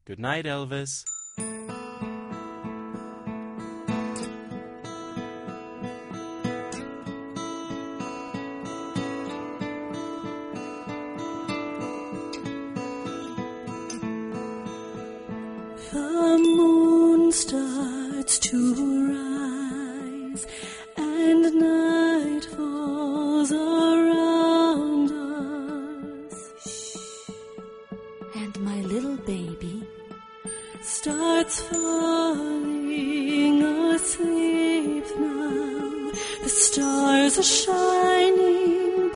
Good night, Elvis. The moon starts to rise and night falls around us. And my little baby starts falling asleep now. The stars are shining